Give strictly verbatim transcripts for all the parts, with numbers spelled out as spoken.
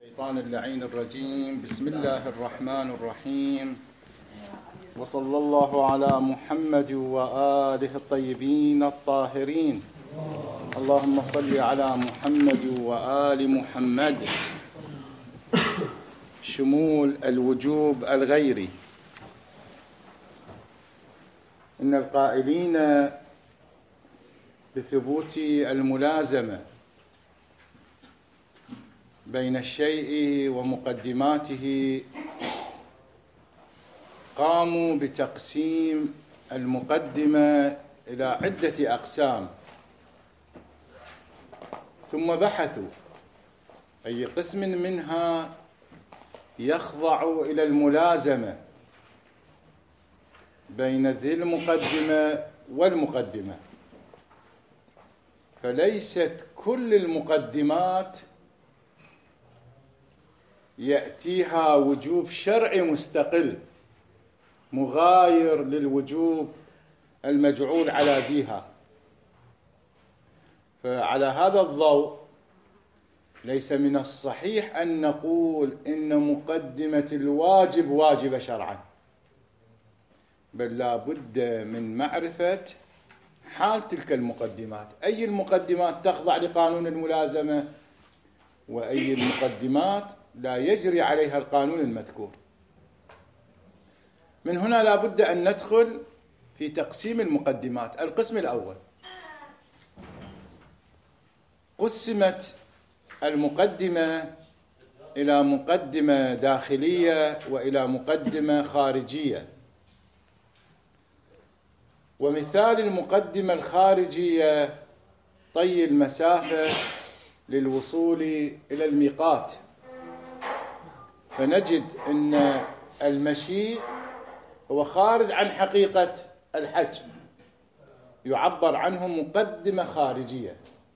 الشيطان اللعين الرجيم. بسم الله الرحمن الرحيم، وصلى الله على محمد وآله الطيبين الطاهرين. اللهم صل على محمد وآل محمد. شمول الوجوب الغيري. إن القائلين بثبوت الملازمة بين الشيء ومقدماته قاموا بتقسيم المقدمة إلى عدة أقسام، ثم بحثوا أي قسم منها يخضع إلى الملازمة بين ذي المقدمة والمقدمة. فليست كل المقدمات يأتيها وجوب شرعي مستقل مغاير للوجوب المجعول على ذيها. فعلى هذا الضوء ليس من الصحيح أن نقول إن مقدمة الواجب واجبة شرعا، بل لا بد من معرفة حال تلك المقدمات، أي المقدمات تخضع لقانون الملازمة وأي المقدمات لا يجري عليها القانون المذكور. من هنا لا بد أن ندخل في تقسيم المقدمات. القسم الأول: قسمت المقدمة إلى مقدمة داخلية وإلى مقدمة خارجية. ومثال المقدمة الخارجية طي المسافة للوصول إلى الميقات، فنجد أن المشي هو خارج عن حقيقة الحج، يعبر عنه مقدمة خارجية.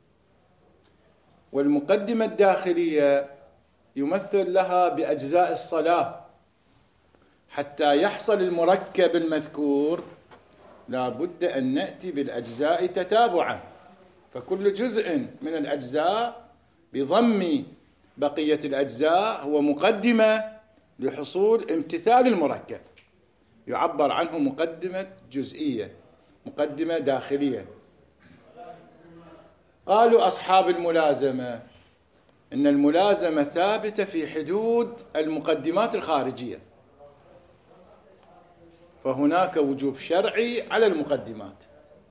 والمقدمة الداخلية يمثل لها بأجزاء الصلاة. حتى يحصل المركب المذكور لا بد أن نأتي بالأجزاء تتابعا، فكل جزء من الأجزاء بضم بقية الأجزاء هو مقدمة لحصول امتثال المركب، يعبر عنه مقدمة جزئية، مقدمة داخلية. قالوا أصحاب الملازمة إن الملازمة ثابتة في حدود المقدمات الخارجية، فهناك وجوب شرعي على المقدمات.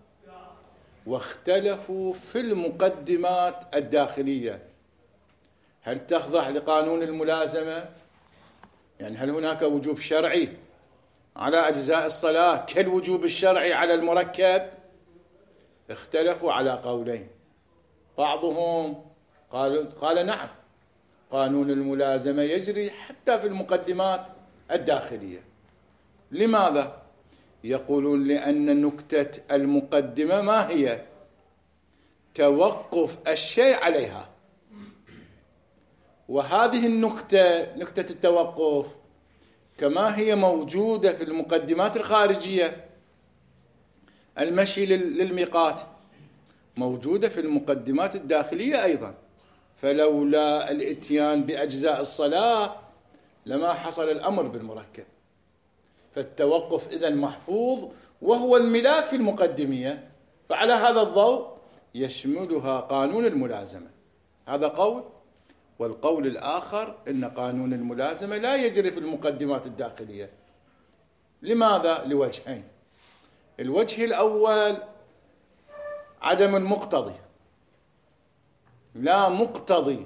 واختلفوا في المقدمات الداخلية، هل تخضع لقانون الملازمة؟ يعني هل هناك وجوب شرعي على أجزاء الصلاة كالوجوب الشرعي على المركب؟ اختلفوا على قولين. بعضهم قال, قال نعم، قانون الملازمة يجري حتى في المقدمات الداخلية. لماذا؟ يقولون لأن نكتة المقدمة ما هي؟ توقف الشيء عليها، وهذه النكتة، نكتة التوقف، كما هي موجودة في المقدمات الخارجية، المشي للميقات، موجودة في المقدمات الداخلية أيضا. فلولا الإتيان بأجزاء الصلاة لما حصل الأمر بالمركب. فالتوقف إذن محفوظ وهو الملاك في المقدمية، فعلى هذا الضوء يشملها قانون الملازمة. هذا قول. والقول الآخر إن قانون الملازمة لا يجري في المقدمات الداخلية. لماذا؟ لوجهين. الوجه الأول عدم المقتضي، لا مقتضي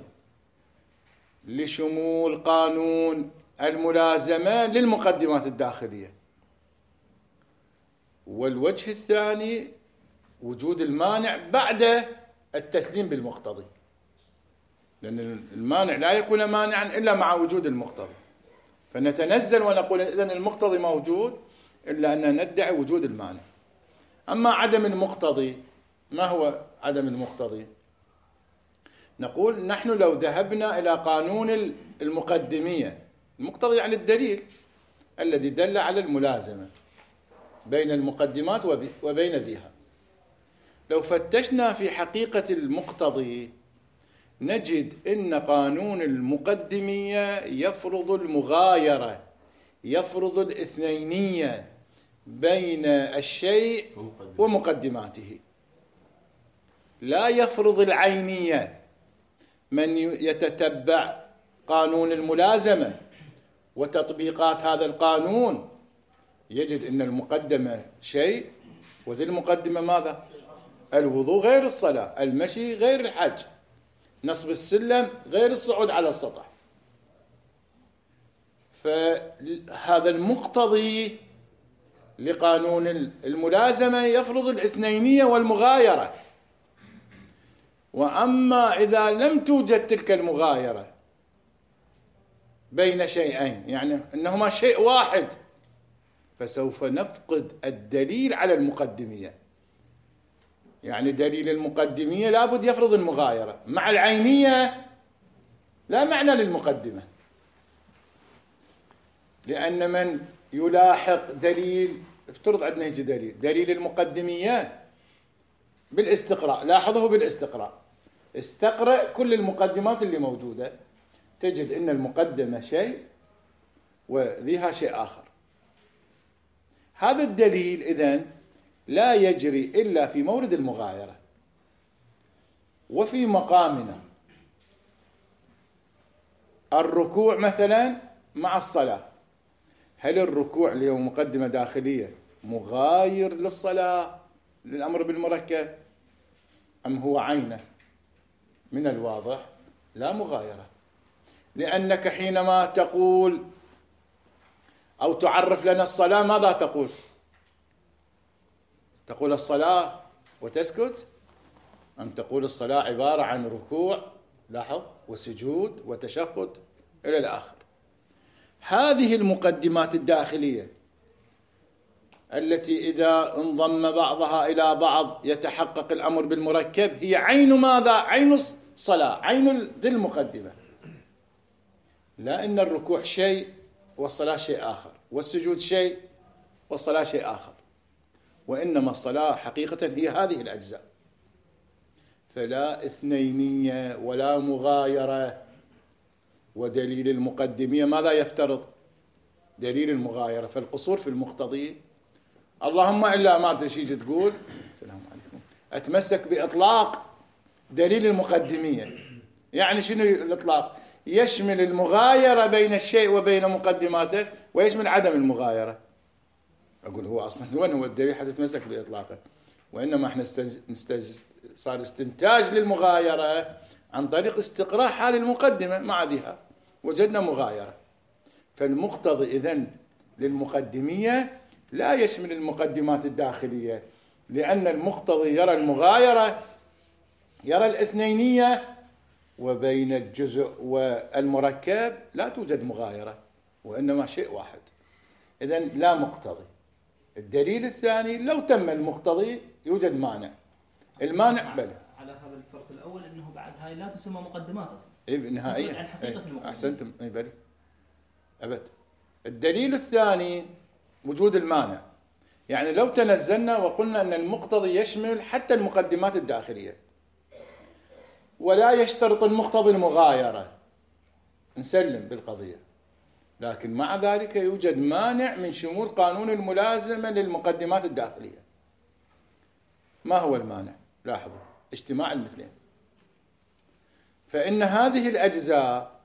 لشمول قانون الملازمة للمقدمات الداخلية. والوجه الثاني وجود المانع بعد التسليم بالمقتضي، لأن المانع لا يكون مانعا إلا مع وجود المقتضي. فنتنزل ونقول إذن المقتضي موجود إلا أن ندعي وجود المانع. أما عدم المقتضي، ما هو عدم المقتضي؟ نقول نحن لو ذهبنا إلى قانون المقدمية، المقتضي يعني الدليل الذي دل على الملازمة بين المقدمات وبين ذيها، لو فتشنا في حقيقة المقتضي نجد إن قانون المقدمية يفرض المغايرة، يفرض الاثنينية بين الشيء ومقدماته، لا يفرض العينية. من يتتبع قانون الملازمة وتطبيقات هذا القانون يجد أن المقدمة شيء وذي المقدمة ماذا؟ الوضوء غير الصلاة، المشي غير الحج، نصب السلم غير الصعود على السطح. فهذا المقتضي لقانون الملازمة يفرض الاثنينية والمغايرة. وأما إذا لم توجد تلك المغايرة بين شيئين، يعني أنهما شيء واحد، فسوف نفقد الدليل على المقدمية. يعني دليل المقدمية لابد يفرض المغايرة، مع العينية لا معنى للمقدمة، لأن من يلاحق دليل، افترض عندنا يجي دليل دليل المقدمية بالاستقراء، لاحظه بالاستقراء، استقرأ كل المقدمات اللي موجودة، تجد أن المقدمة شيء وذيها شيء آخر. هذا الدليل إذن لا يجري إلا في مورد المغايرة. وفي مقامنا الركوع مثلا مع الصلاة، هل الركوع اللي هو مقدمة داخلية مغاير للصلاة للأمر بالمركب أم هو عينه؟ من الواضح لا مغايرة، لأنك حينما تقول أو تعرف لنا الصلاة ماذا تقول؟ تقول الصلاة وتسكت، أم تقول الصلاة عبارة عن ركوع لاحظ وسجود وتشهد إلى الآخر؟ هذه المقدمات الداخلية التي إذا انضم بعضها إلى بعض يتحقق الأمر بالمركب هي عين ماذا؟ عين الصلاة، عين ذي المقدمة. لا إن الركوع شيء والصلاة شيء آخر، والسجود شيء والصلاة شيء آخر، وإنما الصلاة حقيقة هي هذه الأجزاء. فلا اثنينية ولا مغايرة. ودليل المقدمية ماذا يفترض؟ دليل المغايرة. فالقصور في المقتضي، اللهم إلا ما تشيج تقول السلام عليكم أتمسك بإطلاق دليل المقدمية. يعني شنو الإطلاق؟ يشمل المغايرة بين الشيء وبين مقدماته، ويشمل عدم المغايرة. أقول هو أصلا وين هو الدليل حتى تتمسك بإطلاقه؟ وإنما احنا استز... استز... صار استنتاج للمغايرة عن طريق استقراء حال المقدمة مع ذيها، وجدنا مغايرة. فالمقتضي إذن للمقدمية لا يشمل المقدمات الداخلية، لأن المقتضي يرى المغايرة، يرى الاثنينية، وبين الجزء والمركب لا توجد مغايرة، وإنما شيء واحد. إذن لا مقتضي. الدليل الثاني لو تم المقتضي يوجد مانع. المانع بل على هذا الفرق الأول أنه بعد هاي لا تسمى مقدمات أصلا. إيه نهائيا. عن حقيقة المقدمة. أحسنتم. إيه بل أبد. الدليل الثاني وجود المانع. يعني لو تنزلنا وقلنا أن المقتضي يشمل حتى المقدمات الداخلية ولا يشترط المقتضي المغايرة، نسلم بالقضية، لكن مع ذلك يوجد مانع من شمول قانون الملازمة للمقدمات الداخلية. ما هو المانع؟ لاحظوا اجتماع المثلين. فإن هذه الأجزاء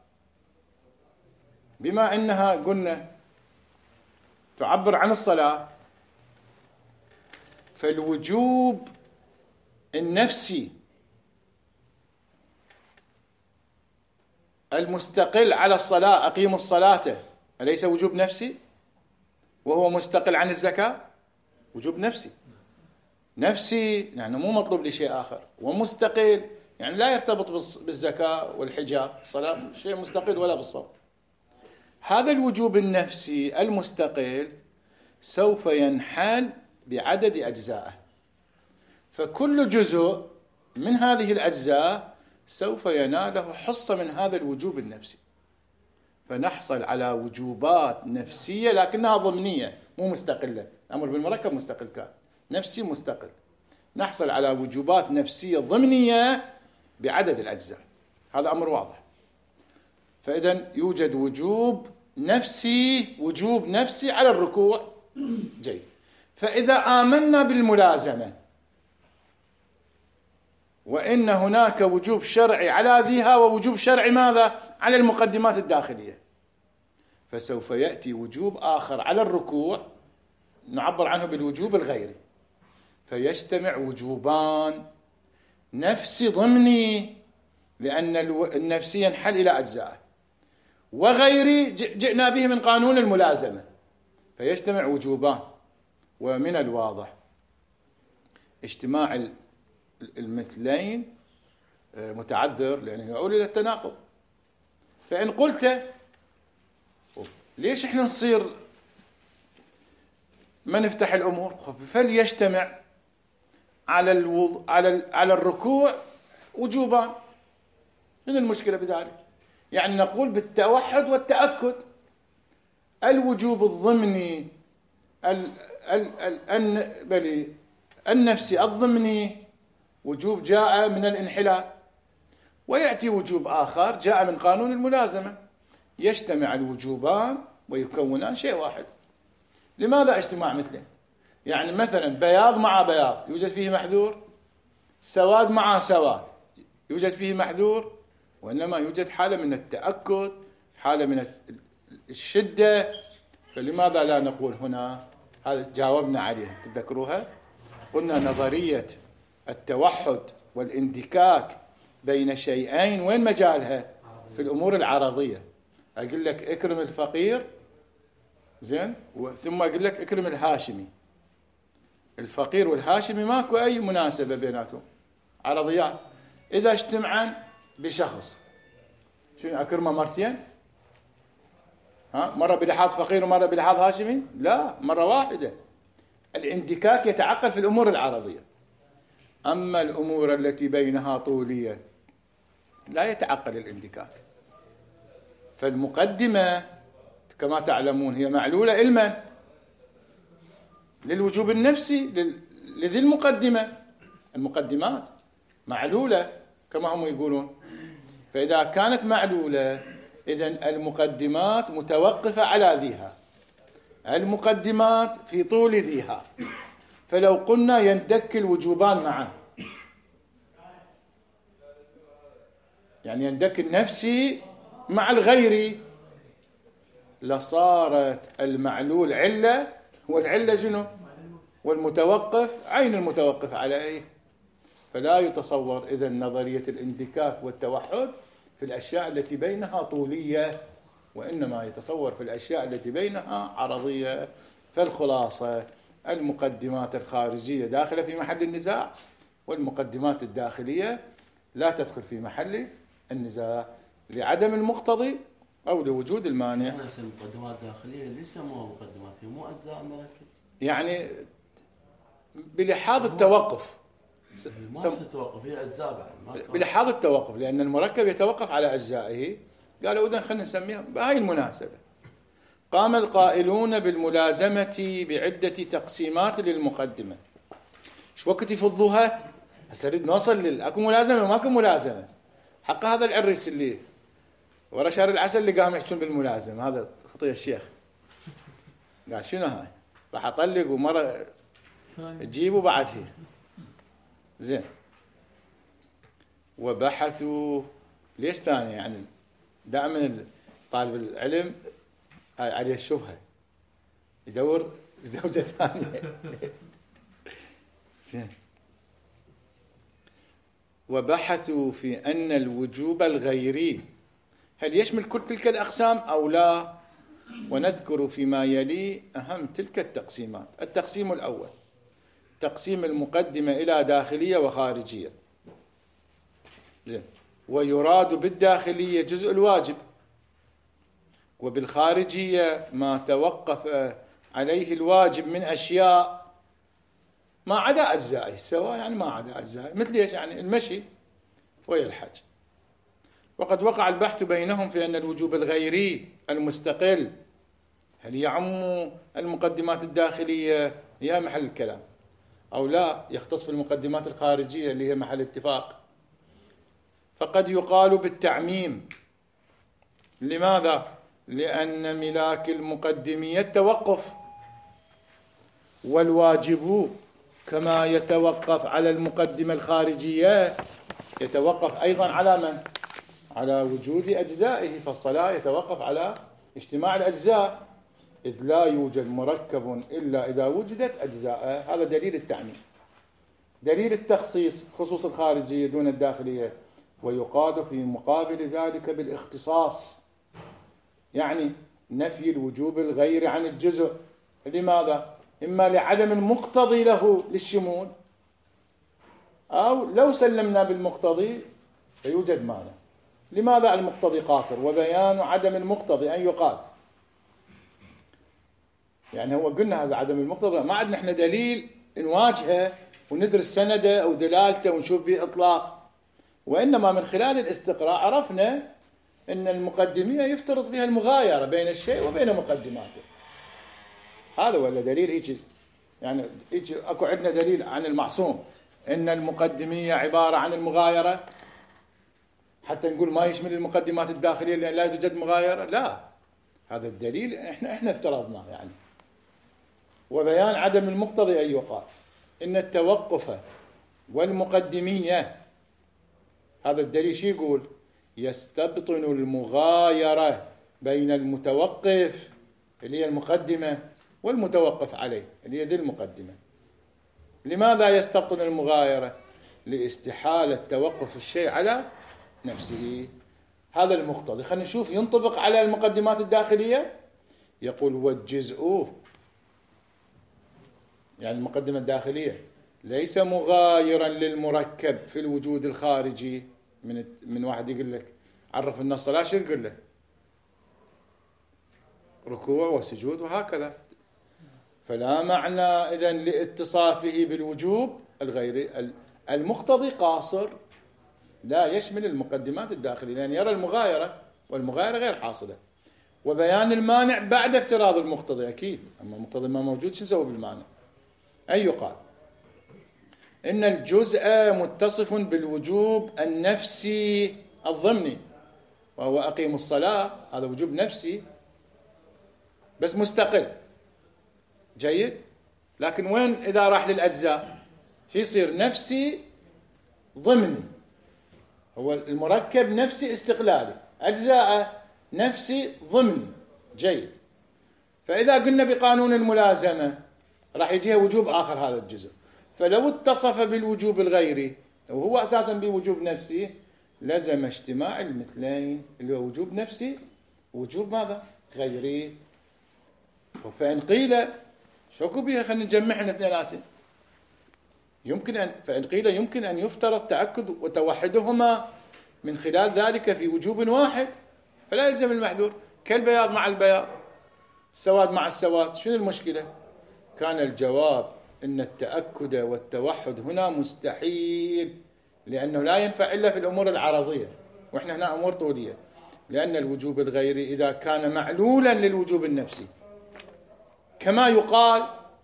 بما أنها قلنا تعبر عن الصلاة، فالوجوب النفسي المستقل على الصلاة، أقيموا الصلاة، أليس وجوب نفسي؟ وهو مستقل عن الزكاة، وجوب نفسي. نفسي يعني مو مطلوب لشيء آخر، ومستقل يعني لا يرتبط بالزكاة والحجاب، صلاة شيء مستقل ولا بالصوم. هذا الوجوب النفسي المستقل سوف ينحل بعدد أجزائه، فكل جزء من هذه الأجزاء سوف يناله حصة من هذا الوجوب النفسي، فنحصل على وجوبات نفسية لكنها ضمنية مو مستقلة. الأمر بالمركب مستقل، كان نفسي مستقل، نحصل على وجوبات نفسية ضمنية بعدد الأجزاء. هذا أمر واضح. فإذا يوجد وجوب نفسي، وجوب نفسي على الركوع. جيد. فإذا آمنا بالملازمة وإن هناك وجوب شرعي على ذيها ووجوب شرعي ماذا؟ على المقدمات الداخلية، فسوف يأتي وجوب آخر على الركوع نعبر عنه بالوجوب الغيري، فيجتمع وجوبان نفسي ضمني لأن النفسي ينحل إلى أجزاء، وغيري جئنا به من قانون الملازمة، فيجتمع وجوبان. ومن الواضح اجتماع المثلين متعذر لأنه يؤول إلى التناقض. فإن قلت ليش احنا نصير ما نفتح الأمور؟ فليجتمع على الوض... على ال... على الركوع وجوبان، من المشكلة بذلك؟ يعني نقول بالتوحد والتأكد. الوجوب الضمني ال... ال... ال... الن... بلي النفسي الضمني وجوب جاء من الانحلال، ويأتي وجوب آخر جاء من قانون الملازمة، يجتمع الوجوبان ويكونان شيء واحد. لماذا اجتماع مثله؟ يعني مثلا بياض مع بياض يوجد فيه محذور، سواد مع سواد يوجد فيه محذور، وإنما يوجد حالة من التأكد، حالة من الشدة. فلماذا لا نقول هنا؟ هذا جاوبنا عليه، تذكروها؟ قلنا نظرية التوحد والاندكاك بين شيئين وين مجالها؟ في الأمور العرضية. أقول لك اكرم الفقير، زين، ثم أقول لك اكرم الهاشمي. الفقير والهاشمي ماكو أي مناسبة بيناتهم، عرضيات. إذا اجتمعن بشخص شنو أكرمه مرتين؟ ها، مرة بلحاظ فقير ومرة بلحاظ هاشمي؟ لا، مرة واحدة. الاندكاك يتعقل في الأمور العرضية، أما الأمور التي بينها طولية لا يتعقل الاندكاك. فالمقدمة كما تعلمون هي معلولة علما للوجوب النفسي لذي المقدمة. المقدمات معلولة كما هم يقولون. فإذا كانت معلولة إذن المقدمات متوقفة على ذيها، المقدمات في طول ذيها. فلو قلنا يندك الوجوبان معا، يعني يندك النفسي مع الغيري، لصارت المعلول علة، والعلة شنو؟ والمتوقف عين المتوقف على ايه؟ فلا يتصور إذن نظرية الاندكاك والتوحد في الأشياء التي بينها طولية، وإنما يتصور في الأشياء التي بينها عرضية. فالخلاصة المقدمات الخارجية داخلة في محل النزاع، والمقدمات الداخلية لا تدخل في محل النزاع لعدم المقتضي أو لوجود المانع. المقدمات الداخلية اللي يسموها مقدمات هي مو أجزاء مركب، يعني بلحاظ التوقف ما تتوقف، هي أجزاء بعد بلحاظ التوقف، لأن المركب يتوقف على أجزائه. قالوا إذن خلينا نسميها بهاي المناسبة. قام القائلون بالملازمة بعدة تقسيمات للمقدمة. شو وقت يفضوها؟ هسه نريد نوصل لل اكو ملازمة وماكو ملازمة. حق هذا العريس اللي ورا شهر العسل اللي قام يحكون بالملازمة، هذا خطية الشيخ. قال شنو هاي؟ راح أطلق ومرة تجيبه بعد هي. زين. وبحثوا ليش ثاني؟ يعني دائما طالب العلم هاي عليه الشبهة يدور زوجة ثانية. زين. وبحثوا في أن الوجوب الغيري هل يشمل كل تلك الأقسام أو لا؟ ونذكر فيما يلي أهم تلك التقسيمات. التقسيم الأول تقسيم المقدمة إلى داخلية وخارجية. زين. ويراد بالداخلية جزء الواجب، وبالخارجية ما توقف عليه الواجب من أشياء ما عدا أجزائه، سواء يعني ما عدا أجزائه، مثل إيش؟ يعني المشي ويا الحج. وقد وقع البحث بينهم في أن الوجوب الغيري المستقل هل يعم المقدمات الداخلية هي محل الكلام أو لا، يختص بالمقدمات الخارجية اللي هي محل اتفاق. فقد يقال بالتعميم. لماذا؟ لأن ملاك المقدمية التوقف، والواجب كما يتوقف على المقدمة الخارجية يتوقف أيضا على من؟ على وجود أجزائه. فالصلاة يتوقف على اجتماع الأجزاء، إذ لا يوجد مركب إلا إذا وجدت أجزاءه. هذا دليل التعميم. دليل التخصيص خصوص الخارجية دون الداخلية، ويقال في مقابل ذلك بالاختصاص، يعني نفي الوجوب الغير عن الجزء. لماذا؟ إما لعدم المقتضي له للشمول، أو لو سلمنا بالمقتضي فيوجد مانع. لماذا المقتضي قاصر؟ وبيان عدم المقتضي أن يقال، يعني هو قلنا هذا عدم المقتضي، ما عندنا احنا دليل نواجهه وندرس سنده أو دلالته ونشوف به إطلاق، وإنما من خلال الاستقراء عرفنا أن المقدمية يفترض فيها المغايرة بين الشيء وبين مقدماته. هذا ولا دليل هيك، يعني هيك أكو عندنا دليل عن المعصوم أن المقدمية عبارة عن المغايرة حتى نقول ما يشمل المقدمات الداخلية لأن لا توجد مغايرة؟ لا، هذا الدليل احنا احنا افترضناه. يعني وبيان عدم المقتضي أن يقال إن التوقف والمقدمية، هذا الدليل شو يقول؟ يستبطن المغايرة بين المتوقف اللي هي المقدمة والمتوقف عليه اللي هي ذي المقدمة. لماذا يستبطن المغايرة؟ لاستحالة توقف الشيء على نفسه. هذا المقتضي. خلينا نشوف ينطبق على المقدمات الداخلية. يقول والجزء، يعني المقدمة الداخلية، ليس مغايرا للمركب في الوجود الخارجي. من من واحد يقول لك عرف لنا الصلاة، شو يقول له؟ ركوع وسجود وهكذا. فلا معنى إذن لاتصافه بالوجوب الغيري. المقتضي قاصر لا يشمل المقدمات الداخلية لأن يرى المغايرة، والمغايرة غير حاصلة. وبيان المانع بعد افتراض المقتضي أكيد، أما المقتضي ما موجود شو نسوي بالمانع؟ أي يقال إن الجزء متصف بالوجوب النفسي الضمني، وهو أقيم الصلاة، هذا وجوب نفسي بس مستقل جيد. لكن وين إذا راح للأجزاء شو يصير؟ نفسي ضمني. هو المركب نفسي استقلالي، أجزاءه نفسي ضمني جيد. فإذا قلنا بقانون الملازمة راح يجيها وجوب آخر هذا الجزء، فلو اتصف بالوجوب الغيري وهو أساسا بوجوب نفسي لزم اجتماع المثلين اللي هو وجوب نفسي ووجوب ماذا؟ غيري. فإن قيل شوكوا بيها خلينا نجمعها الاثنيناتين، يمكن أن فإن قيل يمكن أن يفترض تأكد وتوحدهما من خلال ذلك في وجوب واحد فلا يلزم المحذور، كالبياض مع البياض، السواد مع السواد. شنو المشكلة؟ كان الجواب إن التأكد والتوحد هنا مستحيل، لأنه لا ينفع إلا في الأمور العرضية، وإحنا هنا أمور طولية. لأن الوجوب الغيري إذا كان معلولا للوجوب النفسي كما يقال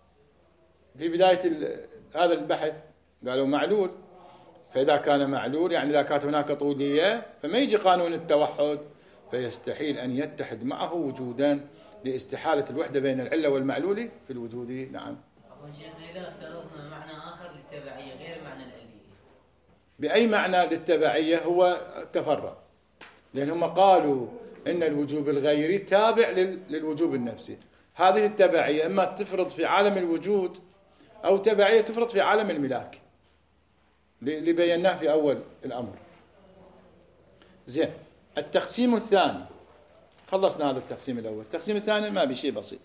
في بداية هذا البحث، قالوا معلول، فإذا كان معلول يعني إذا كانت هناك طولية فما يجي قانون التوحد، فيستحيل أن يتحد معه وجودا لاستحالة الوحدة بين العلة والمعلول في الوجود. نعم. عفوا شيخنا، إذا افترضنا معنى آخر للتبعية غير معنى العلية، بأي معنى للتبعية؟ هو تفرع، لأن هم قالوا إن الوجوب الغيري تابع للوجوب النفسي. هذه التبعية إما تفرض في عالم الوجود أو تبعية تفرض في عالم الملاك اللي بيناه في أول الأمر. زين، التقسيم الثاني خلصنا هذا التقسيم الأول. التقسيم الثاني ما بشيء بسيط.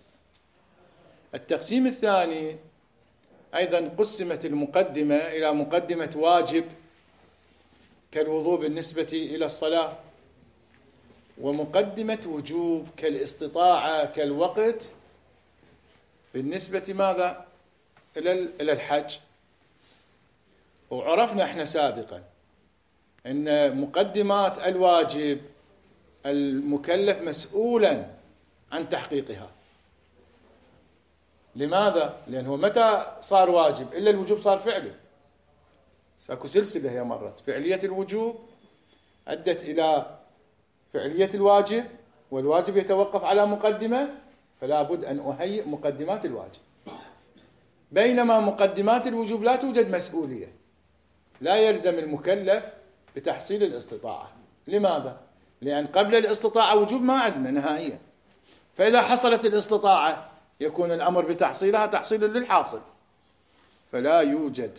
التقسيم الثاني أيضا قسمت المقدمة إلى مقدمة واجب كالوضوء بالنسبة إلى الصلاة، ومقدمة وجوب كالاستطاعة كالوقت بالنسبة ماذا؟ إلى الحج. وعرفنا احنا سابقا أن مقدمات الواجب المكلف مسؤولا عن تحقيقها. لماذا؟ لأنه متى صار واجب إلا الوجوب صار فعلي. ساكو سلسلة هي مرت: فعلية الوجوب، أدت إلى فعلية الواجب، والواجب يتوقف على مقدمة، فلا بد أن أهيئ مقدمات الواجب. بينما مقدمات الوجوب لا توجد مسؤولية، لا يلزم المكلف بتحصيل الاستطاعة. لماذا؟ لأن قبل الاستطاعة وجوب ما عندنا نهائيا، فإذا حصلت الاستطاعة يكون الأمر بتحصيلها تحصيل للحاصل، فلا يوجد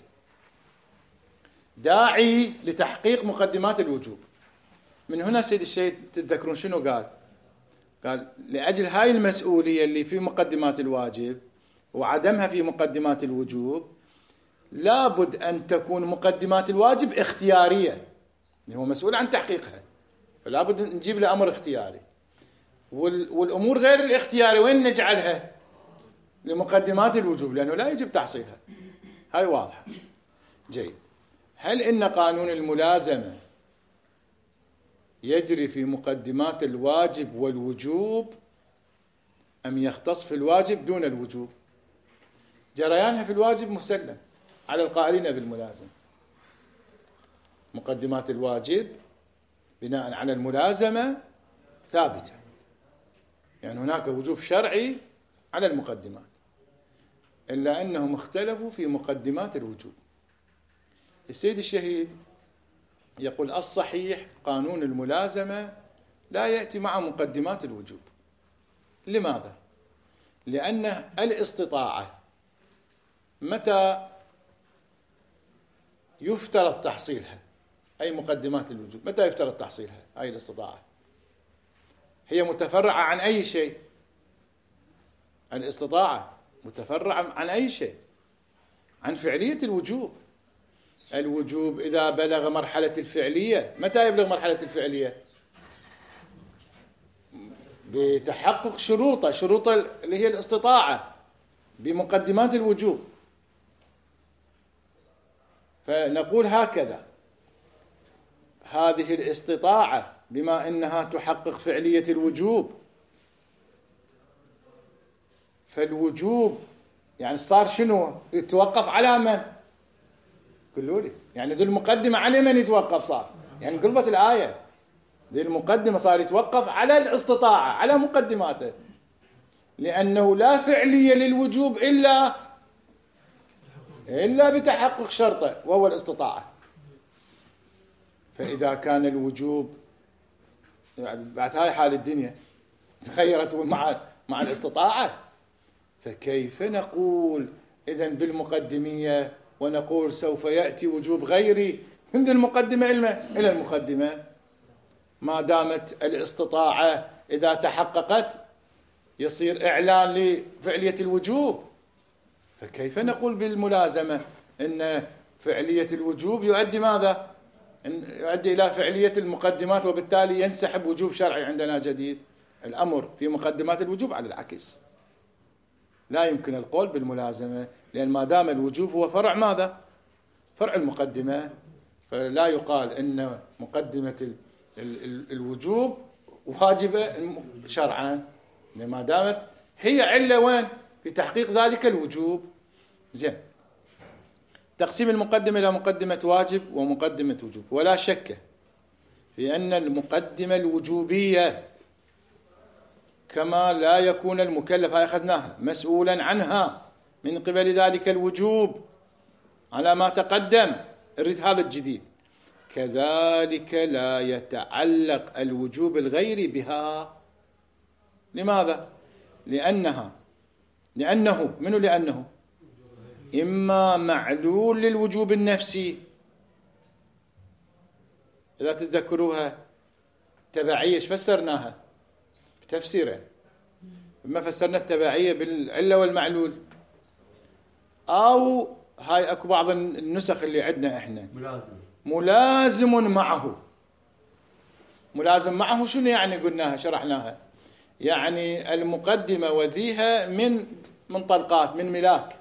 داعي لتحقيق مقدمات الوجوب. من هنا سيد الشيخ تتذكرون شنو قال؟ قال لأجل هاي المسؤولية اللي في مقدمات الواجب وعدمها في مقدمات الوجوب، لابد أن تكون مقدمات الواجب اختيارية، هو مسؤول عن تحقيقها، فلا بد نجيب له أمر اختياري. والأمور غير الاختياري وين نجعلها؟ لمقدمات الوجوب، لأنه لا يجب تحصيلها. هاي واضحة. جيد. هل إن قانون الملازمة يجري في مقدمات الواجب والوجوب أم يختص في الواجب دون الوجوب؟ جريانها في الواجب مسلم على القائلين بالملازمة. مقدمات الواجب بناء على الملازمة ثابتة، يعني هناك وجوب شرعي على المقدمات، إلا أنهم اختلفوا في مقدمات الوجوب. السيد الشهيد يقول الصحيح قانون الملازمة لا يأتي مع مقدمات الوجوب. لماذا؟ لأن الاستطاعة متى يفترض تحصيلها؟ أي مقدمات الوجوب متى يفترض تحصيلها؟ أي الاستطاعة هي متفرعة عن أي شيء؟ الاستطاعة متفرعة عن أي شيء؟ عن فعلية الوجوب. الوجوب إذا بلغ مرحلة الفعلية، متى يبلغ مرحلة الفعلية؟ بتحقق شروطه، شروط اللي هي الاستطاعة بمقدمات الوجوب. فنقول هكذا: هذه الاستطاعة بما أنها تحقق فعلية الوجوب، فالوجوب يعني صار شنو؟ يتوقف على من؟ قولوا لي. يعني ذو المقدمة على من يتوقف؟ صار يعني قلبت الآية ذي المقدمة صار يتوقف على الاستطاعة، على مقدماته، لأنه لا فعلية للوجوب إلا إلا بتحقق شرطه وهو الاستطاعة. فإذا كان الوجوب بعد هاي حال الدنيا تغيرت مع مع الاستطاعة، فكيف نقول إذن بالمقدمية ونقول سوف يأتي وجوب غيري من المقدمة إلى المقدمة؟ ما دامت الاستطاعة إذا تحققت يصير إعلان لفعلية الوجوب، فكيف نقول بالملازمة إن فعلية الوجوب يؤدي ماذا؟ يؤدي إلى فعلية المقدمات، وبالتالي ينسحب وجوب شرعي عندنا جديد. الأمر في مقدمات الوجوب على العكس، لا يمكن القول بالملازمة، لأن ما دام الوجوب هو فرع ماذا؟ فرع المقدمة، فلا يقال إن مقدمة الوجوب واجبة شرعا، ما دامت هي علة وين؟ في تحقيق ذلك الوجوب. زين. تقسيم المقدمة إلى مقدمة واجب ومقدمة وجوب. ولا شك في أن المقدمة الوجوبية كما لا يكون المكلف، هاي أخذناها، مسؤولا عنها من قبل ذلك الوجوب على ما تقدم، الريت هذا الجديد، كذلك لا يتعلق الوجوب الغيري بها. لماذا؟ لأنها لأنه منو لأنه إما معلول للوجوب النفسي، إذا تتذكروها التبعية ايش فسرناها؟ بتفسيرين. إما فسرنا التبعية بالعلة والمعلول، أو هاي أكو بعض النسخ اللي عندنا إحنا ملازم ملازم معه. ملازم معه شنو يعني؟ قلناها شرحناها، يعني المقدمة وذيها من منطلقات، من ملاك،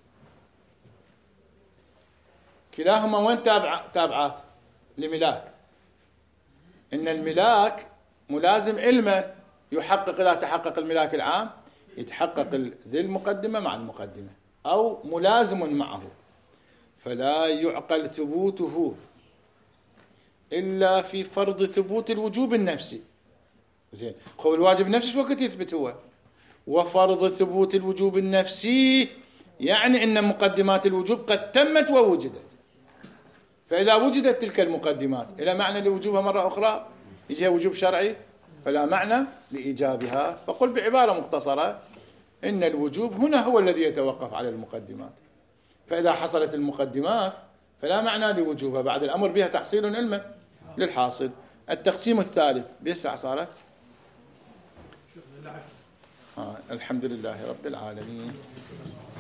كلاهما وين تابع تابعات لملاك. إن الملاك ملازم إلما يحقق، إذا تحقق الملاك العام يتحقق ذي المقدمة مع المقدمة، أو ملازم معه، فلا يعقل ثبوته إلا في فرض ثبوت الوجوب النفسي. زين، خب الواجب النفسي شو وقت يثبت هو؟ وفرض ثبوت الوجوب النفسي يعني أن مقدمات الوجوب قد تمت ووجدت. فإذا وجدت تلك المقدمات إلى معنى لوجوبها مرة أخرى يجيها وجوب شرعي، فلا معنى لإيجابها. فقل بعبارة مختصرة إن الوجوب هنا هو الذي يتوقف على المقدمات، فإذا حصلت المقدمات فلا معنى لوجوبها، بعد الأمر بها تحصيل علما للحاصل. التقسيم الثالث بيسع صارت آه الحمد لله رب العالمين.